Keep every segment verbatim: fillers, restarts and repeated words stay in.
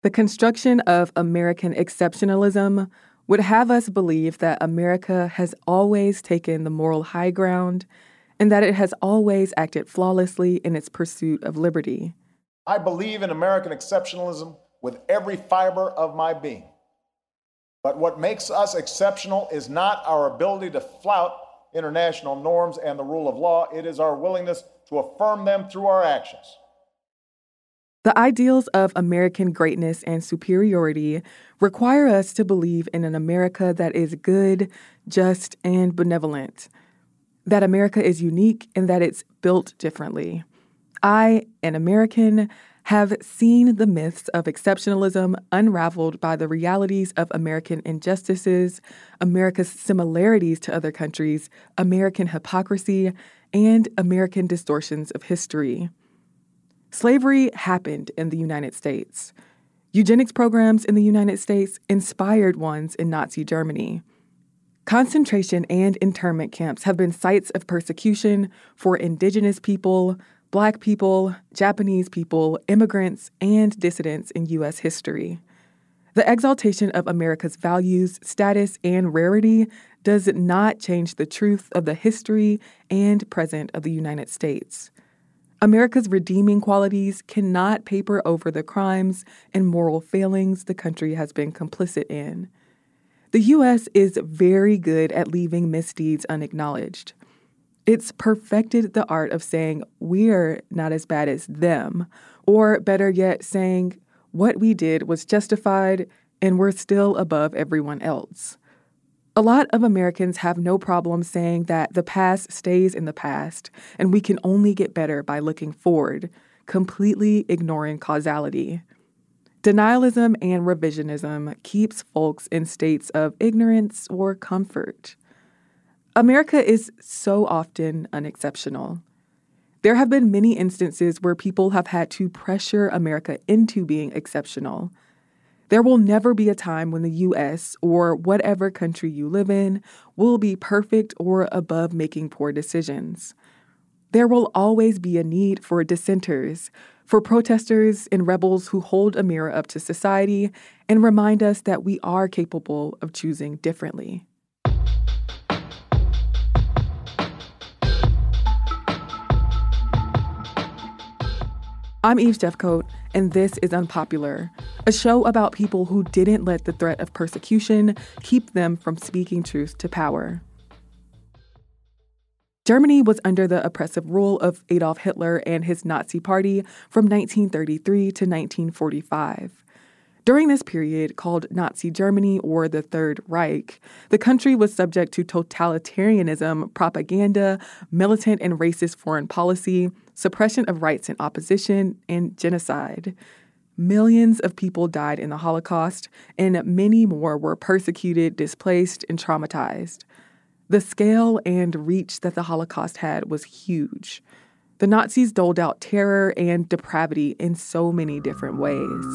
The construction of American exceptionalism would have us believe that America has always taken the moral high ground and that it has always acted flawlessly in its pursuit of liberty. I believe in American exceptionalism with every fiber of my being. But what makes us exceptional is not our ability to flout international norms and the rule of law. It is our willingness to affirm them through our actions. The ideals of American greatness and superiority require us to believe in an America that is good, just, and benevolent. That America is unique and that it's built differently. I, an American, have seen the myths of exceptionalism unraveled by the realities of American injustices, America's similarities to other countries, American hypocrisy, and American distortions of history. Slavery happened in the United States. Eugenics programs in the United States inspired ones in Nazi Germany. Concentration and internment camps have been sites of persecution for indigenous people, Black people, Japanese people, immigrants, and dissidents in U S history. The exaltation of America's values, status, and rarity does not change the truth of the history and present of the United States. America's redeeming qualities cannot paper over the crimes and moral failings the country has been complicit in. The U S is very good at leaving misdeeds unacknowledged. It's perfected the art of saying we're not as bad as them, or better yet, saying what we did was justified and we're still above everyone else. A lot of Americans have no problem saying that the past stays in the past and we can only get better by looking forward, completely ignoring causality. Denialism and revisionism keeps folks in states of ignorance or comfort. America is so often unexceptional. There have been many instances where people have had to pressure America into being exceptional. There will never be a time when the U S or whatever country you live in will be perfect or above making poor decisions. There will always be a need for dissenters, for protesters and rebels who hold a mirror up to society and remind us that we are capable of choosing differently. I'm Eve Jeffcoat, and this is Unpopular, a show about people who didn't let the threat of persecution keep them from speaking truth to power. Germany was under the oppressive rule of Adolf Hitler and his Nazi Party from nineteen thirty-three to nineteen forty-five. During this period, called Nazi Germany or the Third Reich, the country was subject to totalitarianism, propaganda, militant and racist foreign policy, suppression of rights and opposition, and genocide. Millions of people died in the Holocaust, and many more were persecuted, displaced, and traumatized. The scale and reach that the Holocaust had was huge. The Nazis doled out terror and depravity in so many different ways.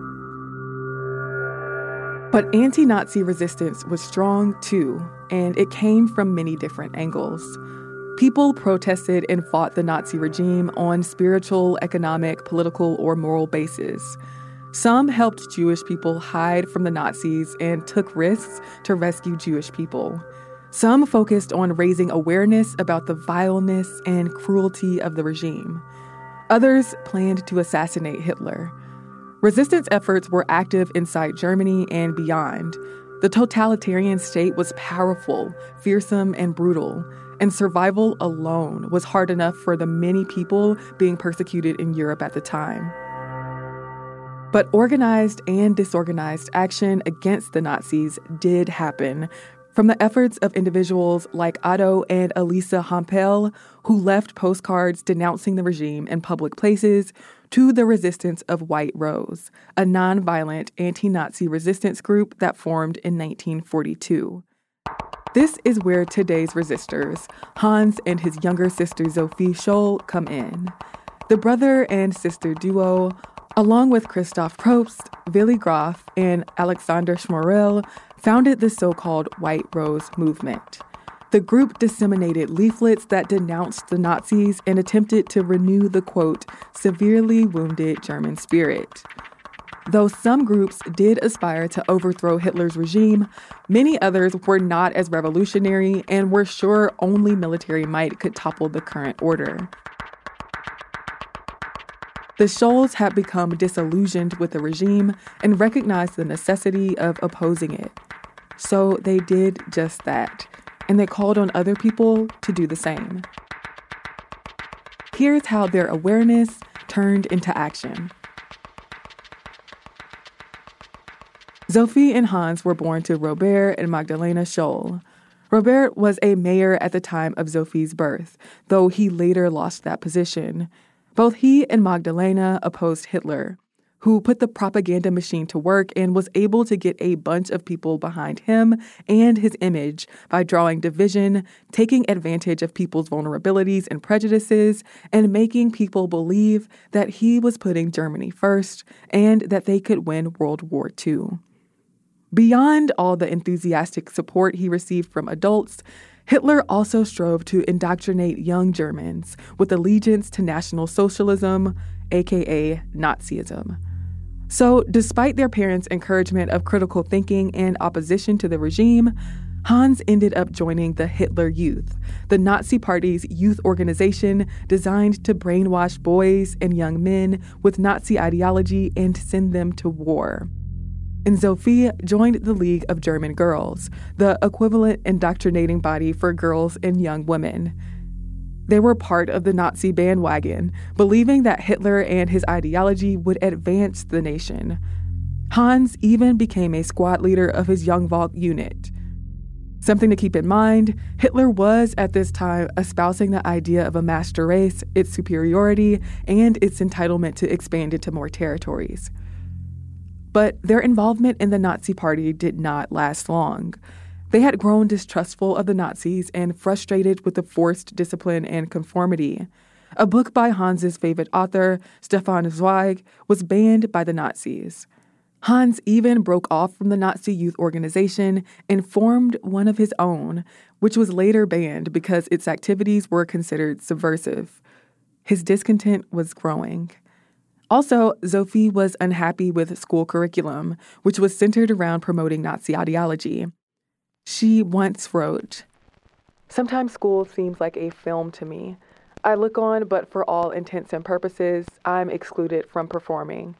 But anti-Nazi resistance was strong, too, and it came from many different angles. People protested and fought the Nazi regime on spiritual, economic, political, or moral bases. Some helped Jewish people hide from the Nazis and took risks to rescue Jewish people. Some focused on raising awareness about the vileness and cruelty of the regime. Others planned to assassinate Hitler. Resistance efforts were active inside Germany and beyond. The totalitarian state was powerful, fearsome, and brutal, and survival alone was hard enough for the many people being persecuted in Europe at the time. But organized and disorganized action against the Nazis did happen, from the efforts of individuals like Otto and Elisa Hampel, who left postcards denouncing the regime in public places, to the resistance of White Rose, a nonviolent anti-Nazi resistance group that formed in nineteen forty-two. This is where today's resistors, Hans and his younger sister Sophie Scholl, come in. The brother and sister duo, along with Christoph Probst, Willy Graf, and Alexander Schmorell, founded the so-called White Rose movement. The group disseminated leaflets that denounced the Nazis and attempted to renew the, quote, severely wounded German spirit. Though some groups did aspire to overthrow Hitler's regime, many others were not as revolutionary and were sure only military might could topple the current order. The Scholls had become disillusioned with the regime and recognized the necessity of opposing it. So they did just that, and they called on other people to do the same. Here's how their awareness turned into action. Sophie and Hans were born to Robert and Magdalena Scholl. Robert was a mayor at the time of Sophie's birth, though he later lost that position. Both he and Magdalena opposed Hitler, who put the propaganda machine to work and was able to get a bunch of people behind him and his image by drawing division, taking advantage of people's vulnerabilities and prejudices, and making people believe that he was putting Germany first and that they could win World War Two. Beyond all the enthusiastic support he received from adults, Hitler also strove to indoctrinate young Germans with allegiance to National Socialism, aka Nazism. So, despite their parents' encouragement of critical thinking and opposition to the regime, Hans ended up joining the Hitler Youth, the Nazi Party's youth organization designed to brainwash boys and young men with Nazi ideology and send them to war. And Sophie joined the League of German Girls, the equivalent indoctrinating body for girls and young women. They were part of the Nazi bandwagon, believing that Hitler and his ideology would advance the nation. Hans even became a squad leader of his Jungvolk unit. Something to keep in mind, Hitler was at this time espousing the idea of a master race, its superiority, and its entitlement to expand into more territories. But their involvement in the Nazi Party did not last long. They had grown distrustful of the Nazis and frustrated with the forced discipline and conformity. A book by Hans's favorite author, Stefan Zweig, was banned by the Nazis. Hans even broke off from the Nazi youth organization and formed one of his own, which was later banned because its activities were considered subversive. His discontent was growing. Also, Sophie was unhappy with school curriculum, which was centered around promoting Nazi ideology. She once wrote, "Sometimes school seems like a film to me. I look on, but for all intents and purposes, I'm excluded from performing."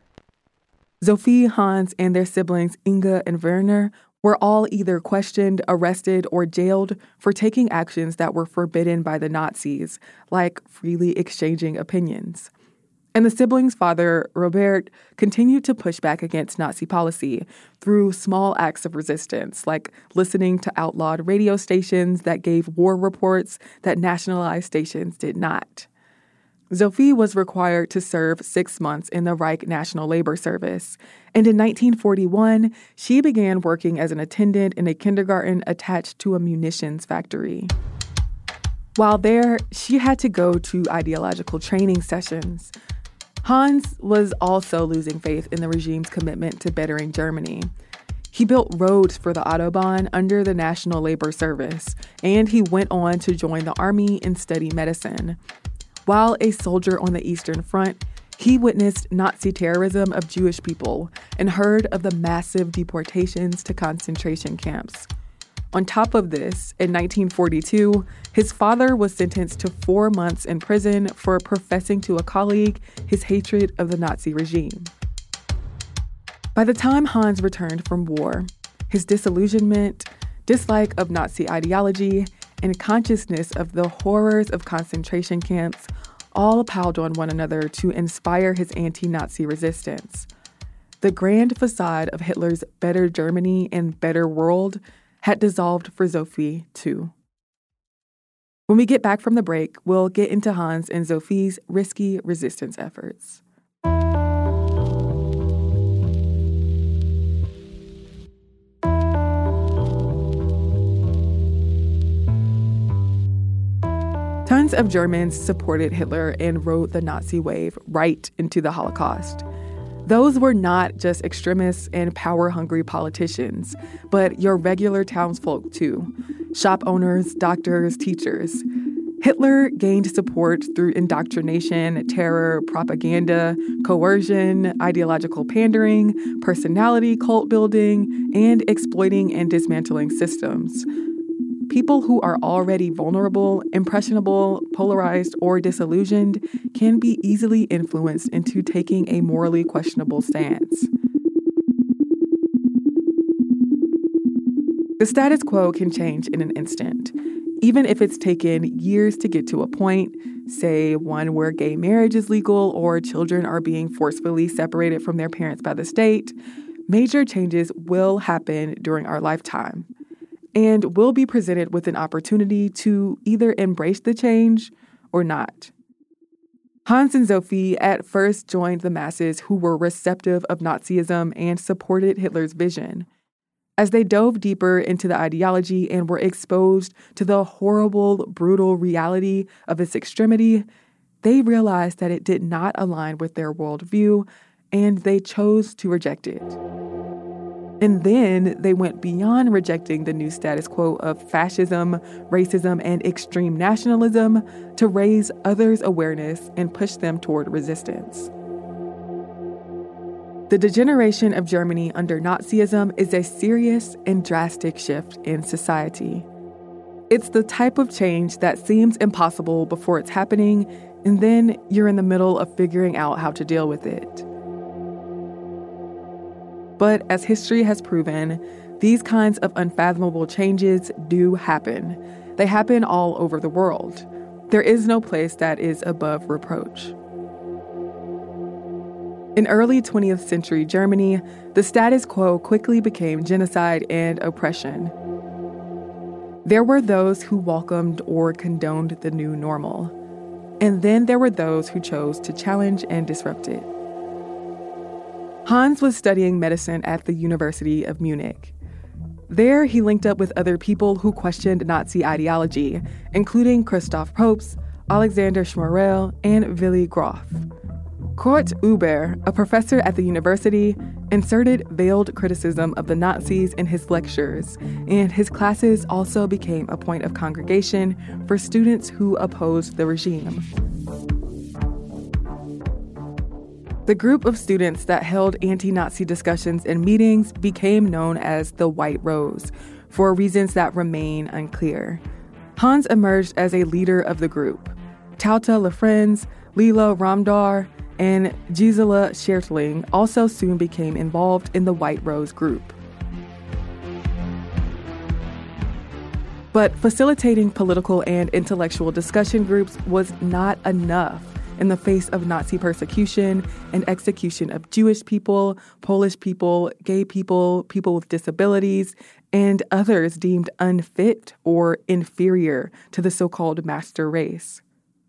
Sophie, Hans, and their siblings Inga and Werner were all either questioned, arrested, or jailed for taking actions that were forbidden by the Nazis, like freely exchanging opinions. And the siblings' father, Robert, continued to push back against Nazi policy through small acts of resistance, like listening to outlawed radio stations that gave war reports that nationalized stations did not. Sophie was required to serve six months in the Reich National Labor Service, and in nineteen forty-one, she began working as an attendant in a kindergarten attached to a munitions factory. While there, she had to go to ideological training sessions. Hans was also losing faith in the regime's commitment to bettering Germany. He built roads for the Autobahn under the National Labor Service, and he went on to join the army and study medicine. While a soldier on the Eastern Front, he witnessed Nazi terrorism of Jewish people and heard of the massive deportations to concentration camps. On top of this, in nineteen forty-two, his father was sentenced to four months in prison for professing to a colleague his hatred of the Nazi regime. By the time Hans returned from war, his disillusionment, dislike of Nazi ideology, and consciousness of the horrors of concentration camps all piled on one another to inspire his anti-Nazi resistance. The grand facade of Hitler's better Germany and better world had dissolved for Sophie, too. When we get back from the break, we'll get into Hans and Sophie's risky resistance efforts. Tons of Germans supported Hitler and rode the Nazi wave right into the Holocaust. Those were not just extremists and power-hungry politicians, but your regular townsfolk too. Shop owners, doctors, teachers. Hitler gained support through indoctrination, terror, propaganda, coercion, ideological pandering, personality cult building, and exploiting and dismantling systems. People who are already vulnerable, impressionable, polarized, or disillusioned can be easily influenced into taking a morally questionable stance. The status quo can change in an instant, even if it's taken years to get to a point, say one where gay marriage is legal or children are being forcefully separated from their parents by the state. Major changes will happen during our lifetime, and we'll be presented with an opportunity to either embrace the change or not. Hans and Sophie at first joined the masses who were receptive of Nazism and supported Hitler's vision. As they dove deeper into the ideology and were exposed to the horrible, brutal reality of its extremity, they realized that it did not align with their worldview, and they chose to reject it. And then they went beyond rejecting the new status quo of fascism, racism, and extreme nationalism to raise others' awareness and push them toward resistance. The degeneration of Germany under Nazism is a serious and drastic shift in society. It's the type of change that seems impossible before it's happening, and then you're in the middle of figuring out how to deal with it. But as history has proven, these kinds of unfathomable changes do happen. They happen all over the world. There is no place that is above reproach. In early twentieth century Germany, the status quo quickly became genocide and oppression. There were those who welcomed or condoned the new normal, and then there were those who chose to challenge and disrupt it. Hans was studying medicine at the University of Munich. There, he linked up with other people who questioned Nazi ideology, including Christoph Probst, Alexander Schmorell, and Willy Grof. Kurt Huber, a professor at the university, inserted veiled criticism of the Nazis in his lectures, and his classes also became a point of congregation for students who opposed the regime. The group of students that held anti-Nazi discussions and meetings became known as the White Rose, for reasons that remain unclear. Hans emerged as a leader of the group. Tauta Lefrenz, Lila Ramdar, and Gisela Schertling also soon became involved in the White Rose group. But facilitating political and intellectual discussion groups was not enough in the face of Nazi persecution and execution of Jewish people, Polish people, gay people, people with disabilities, and others deemed unfit or inferior to the so-called master race.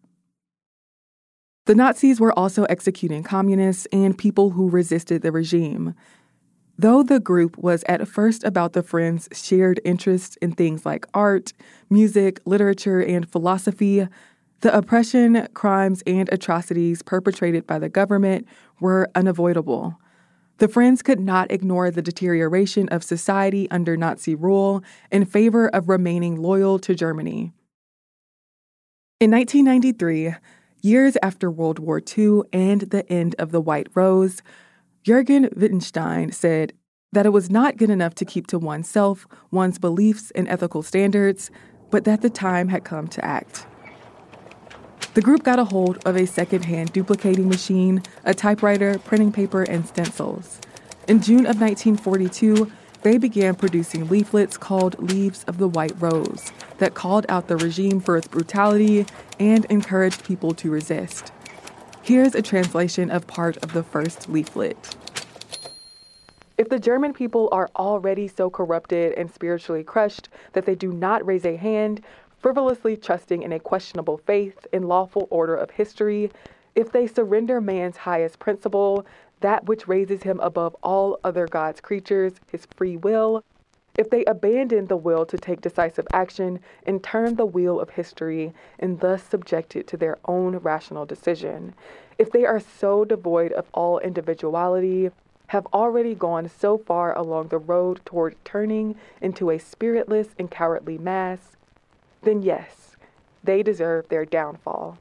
The Nazis were also executing communists and people who resisted the regime. Though the group was at first about the friends' shared interests in things like art, music, literature, and philosophy, the oppression, crimes, and atrocities perpetrated by the government were unavoidable. The Friends could not ignore the deterioration of society under Nazi rule in favor of remaining loyal to Germany. In nineteen ninety-three, years after World War Two and the end of the White Rose, Jürgen Wittgenstein said that it was not good enough to keep to oneself, one's beliefs and ethical standards, but that the time had come to act. The group got a hold of a second-hand duplicating machine, a typewriter, printing paper, and stencils. In June of nineteen forty-two, they began producing leaflets called Leaves of the White Rose that called out the regime for its brutality and encouraged people to resist. Here's a translation of part of the first leaflet. If the German people are already so corrupted and spiritually crushed that they do not raise a hand, frivolously trusting in a questionable faith in lawful order of history, if they surrender man's highest principle, that which raises him above all other God's creatures, his free will, if they abandon the will to take decisive action and turn the wheel of history and thus subject it to their own rational decision, if they are so devoid of all individuality, have already gone so far along the road toward turning into a spiritless and cowardly mass, then yes, They deserve their downfall.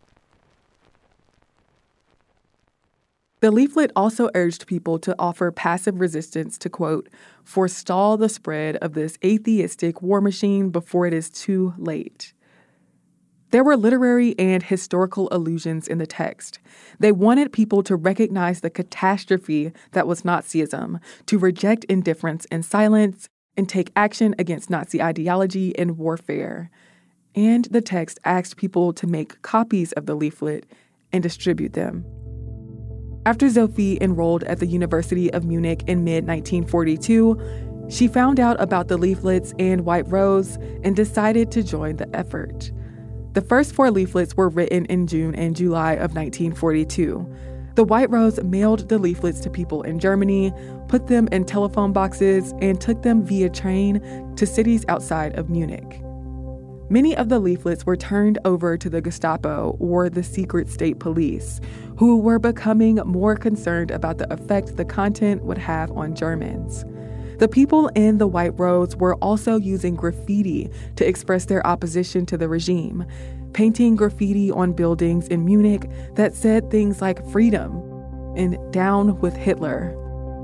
The leaflet also urged people to offer passive resistance to, quote, forestall the spread of this atheistic war machine before it is too late. There were literary and historical allusions in the text. They wanted people to recognize the catastrophe that was Nazism, to reject indifference and silence, and take action against Nazi ideology and warfare. And the text asked people to make copies of the leaflet and distribute them. After Sophie enrolled at the University of Munich in mid nineteen forty-two, she found out about the leaflets and White Rose and decided to join the effort. The first four leaflets were written in June and July of nineteen forty-two. The White Rose mailed the leaflets to people in Germany, put them in telephone boxes, and took them via train to cities outside of Munich. Many of the leaflets were turned over to the Gestapo, or the secret state police, who were becoming more concerned about the effect the content would have on Germans. The people in the White Rose were also using graffiti to express their opposition to the regime, painting graffiti on buildings in Munich that said things like freedom and down with Hitler.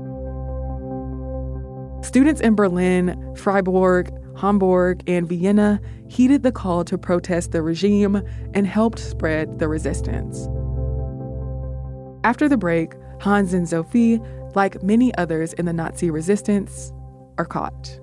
Students in Berlin, Freiburg, Hamburg, and Vienna heeded the call to protest the regime and helped spread the resistance. After the break, Hans and Sophie, like many others in the Nazi resistance, are caught.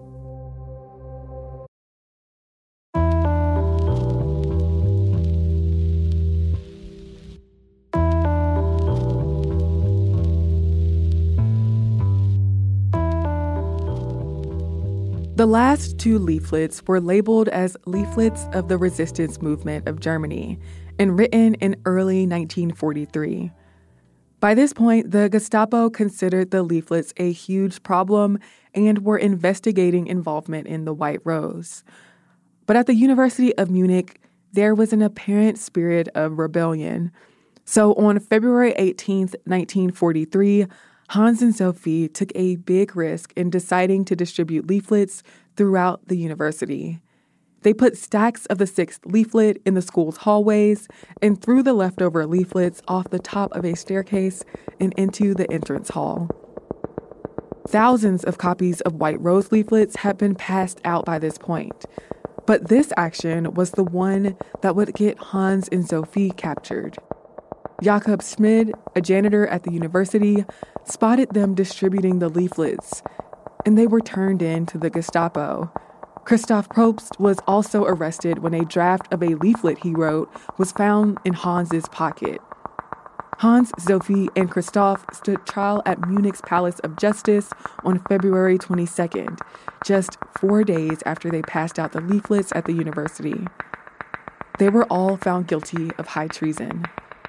The last two leaflets were labeled as leaflets of the resistance movement of Germany and written in early nineteen forty-three. By this point, the Gestapo considered the leaflets a huge problem and were investigating involvement in the White Rose. But at the University of Munich, there was an apparent spirit of rebellion. So on February eighteenth, nineteen forty-three, Hans and Sophie took a big risk in deciding to distribute leaflets throughout the university. They put stacks of the sixth leaflet in the school's hallways and threw the leftover leaflets off the top of a staircase and into the entrance hall. Thousands of copies of White Rose leaflets had been passed out by this point, but this action was the one that would get Hans and Sophie captured. Jakob Schmid, a janitor at the university, spotted them distributing the leaflets, and they were turned in to the Gestapo. Christoph Probst was also arrested when a draft of a leaflet he wrote was found in Hans's pocket. Hans, Sophie, and Christoph stood trial at Munich's Palace of Justice on February twenty-second, just four days after they passed out the leaflets at the university. They were all found guilty of high treason.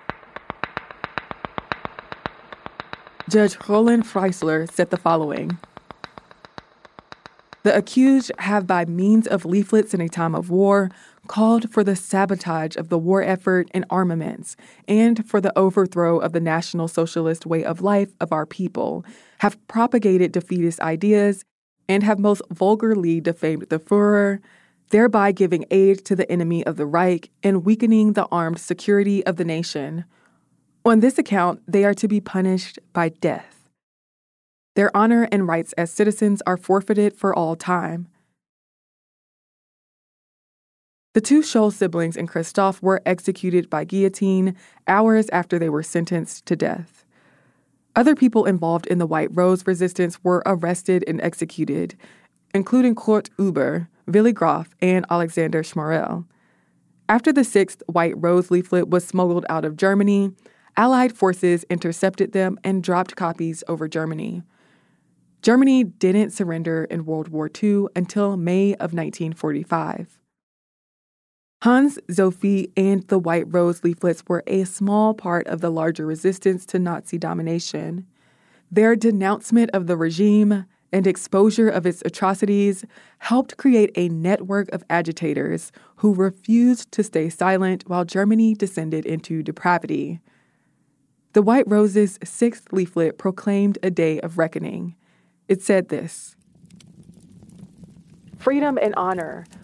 Judge Roland Freisler said the following: "The accused have, by means of leaflets in a time of war, called for the sabotage of the war effort and armaments, and for the overthrow of the National Socialist way of life of our people, have propagated defeatist ideas, and have most vulgarly defamed the Führer, thereby giving aid to the enemy of the Reich and weakening the armed security of the nation. On this account, they are to be punished by death. Their honor and rights as citizens are forfeited for all time." The two Scholl siblings and Christoph were executed by guillotine hours after they were sentenced to death. Other people involved in the White Rose resistance were arrested and executed, including Kurt Uber, Willy Graf, and Alexander Schmarell. After the sixth White Rose leaflet was smuggled out of Germany, Allied forces intercepted them and dropped copies over Germany. Germany didn't surrender in World War Two until May of nineteen forty-five. Hans, Sophie, and the White Rose leaflets were a small part of the larger resistance to Nazi domination. Their denouncement of the regime and exposure of its atrocities helped create a network of agitators who refused to stay silent while Germany descended into depravity. The White Rose's sixth leaflet proclaimed a day of reckoning. It said this: "Freedom and honor.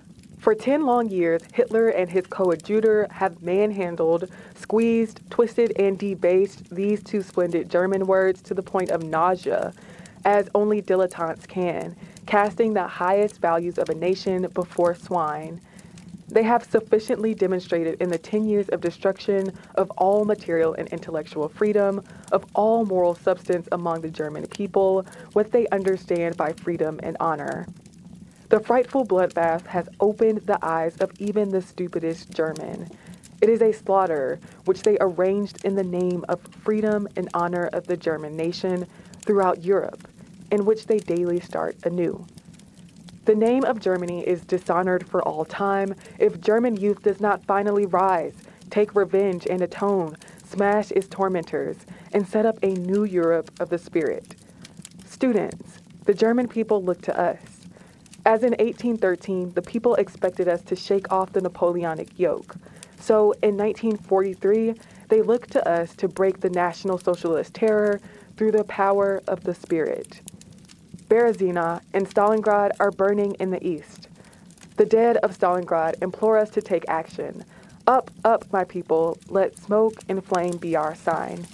For ten long years, Hitler and his coadjutor have manhandled, squeezed, twisted, and debased these two splendid German words to the point of nausea, as only dilettantes can, casting the highest values of a nation before swine. They have sufficiently demonstrated in the ten years of destruction of all material and intellectual freedom, of all moral substance among the German people, what they understand by freedom and honor. The frightful bloodbath has opened the eyes of even the stupidest German. It is a slaughter which they arranged in the name of freedom and honor of the German nation throughout Europe, in which they daily start anew. The name of Germany is dishonored for all time if German youth does not finally rise, take revenge and atone, smash its tormentors, and set up a new Europe of the spirit. Students, the German people look to us. As in eighteen thirteen, the people expected us to shake off the Napoleonic yoke. So in nineteen forty-three, they looked to us to break the National Socialist terror through the power of the spirit. Berezina and Stalingrad are burning in the east. The dead of Stalingrad implore us to take action. Up, up, my people, let smoke and flame be our sign.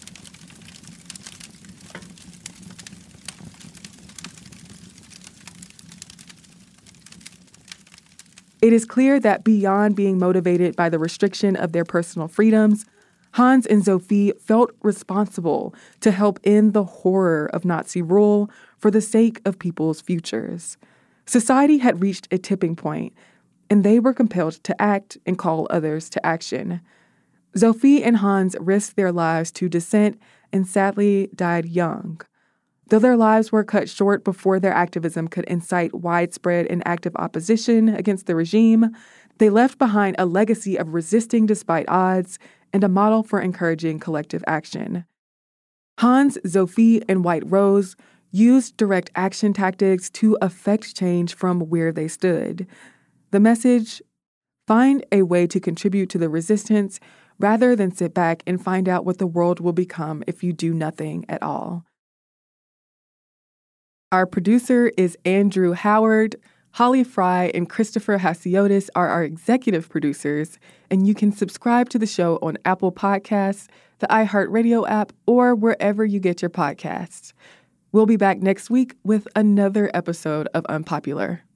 It is clear that beyond being motivated by the restriction of their personal freedoms, Hans and Sophie felt responsible to help end the horror of Nazi rule for the sake of people's futures. Society had reached a tipping point, and they were compelled to act and call others to action. Sophie and Hans risked their lives to dissent and sadly died young. Though their lives were cut short before their activism could incite widespread and active opposition against the regime, they left behind a legacy of resisting despite odds and a model for encouraging collective action. Hans, Sophie, and White Rose used direct action tactics to effect change from where they stood. The message: find a way to contribute to the resistance rather than sit back and find out what the world will become if you do nothing at all. Our producer is Andrew Howard. Holly Fry and Christopher Hasiotis are our executive producers, and you can subscribe to the show on Apple Podcasts, the iHeartRadio app, or wherever you get your podcasts. We'll be back next week with another episode of Unpopular.